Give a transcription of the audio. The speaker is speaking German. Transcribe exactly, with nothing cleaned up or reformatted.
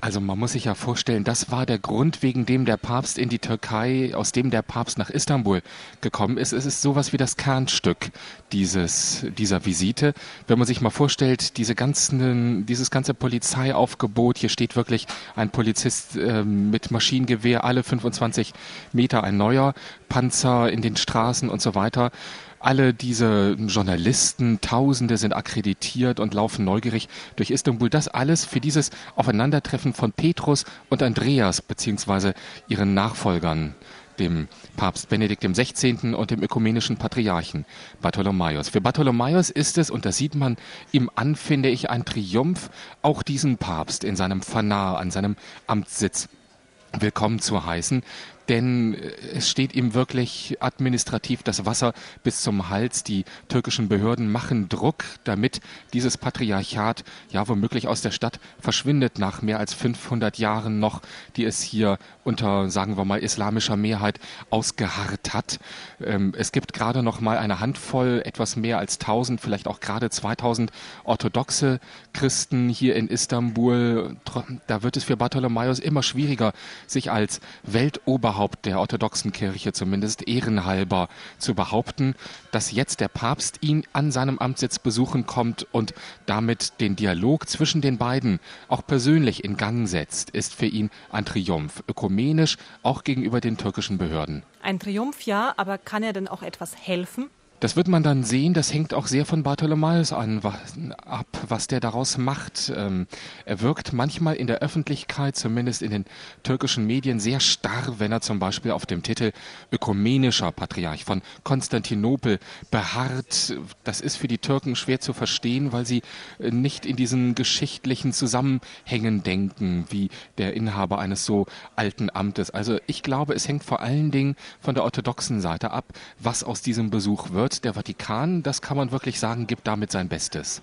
Also man muss sich ja vorstellen, das war der Grund, wegen dem der Papst in die Türkei, aus dem der Papst nach Istanbul gekommen ist. Es ist sowas wie das Kernstück dieses, dieser Visite. Wenn man sich mal vorstellt, diese ganzen, dieses ganze Polizeiaufgebot, hier steht wirklich ein Polizist äh, mit Maschinengewehr alle fünfundzwanzig Meter, ein neuer Panzer in den Straßen und so weiter. Alle diese Journalisten, Tausende sind akkreditiert und laufen neugierig durch Istanbul. Das alles für dieses Aufeinandertreffen von Petrus und Andreas beziehungsweise ihren Nachfolgern, dem Papst Benedikt dem Sechzehnten und dem ökumenischen Patriarchen Bartholomäus. Für Bartholomäus ist es, und das sieht man ihm an, finde ich, ein Triumph, auch diesen Papst in seinem Phanar, an seinem Amtssitz willkommen zu heißen. Denn es steht ihm wirklich administrativ das Wasser bis zum Hals. Die türkischen Behörden machen Druck, damit dieses Patriarchat ja womöglich aus der Stadt verschwindet nach mehr als fünfhundert Jahren noch, die es hier unter, sagen wir mal, islamischer Mehrheit ausgeharrt hat. Ähm, es gibt gerade noch mal eine Handvoll, etwas mehr als tausend, vielleicht auch gerade zweitausend orthodoxe Christen hier in Istanbul. Da wird es für Bartholomäus immer schwieriger, sich als Weltoberhaupt der orthodoxen Kirche zumindest ehrenhalber zu behaupten. Dass jetzt der Papst ihn an seinem Amtssitz besuchen kommt und damit den Dialog zwischen den beiden auch persönlich in Gang setzt, ist für ihn ein Triumph, ökumenisch auch gegenüber den türkischen Behörden. Ein Triumph, ja, aber kann er denn auch etwas helfen? Das wird man dann sehen, das hängt auch sehr von Bartholomäus an, was, ab, was der daraus macht. Ähm, er wirkt manchmal in der Öffentlichkeit, zumindest in den türkischen Medien, sehr starr, wenn er zum Beispiel auf dem Titel ökumenischer Patriarch von Konstantinopel beharrt. Das ist für die Türken schwer zu verstehen, weil sie nicht in diesen geschichtlichen Zusammenhängen denken, wie der Inhaber eines so alten Amtes. Also ich glaube, es hängt vor allen Dingen von der orthodoxen Seite ab, was aus diesem Besuch wird. Der Vatikan, das kann man wirklich sagen, gibt damit sein Bestes.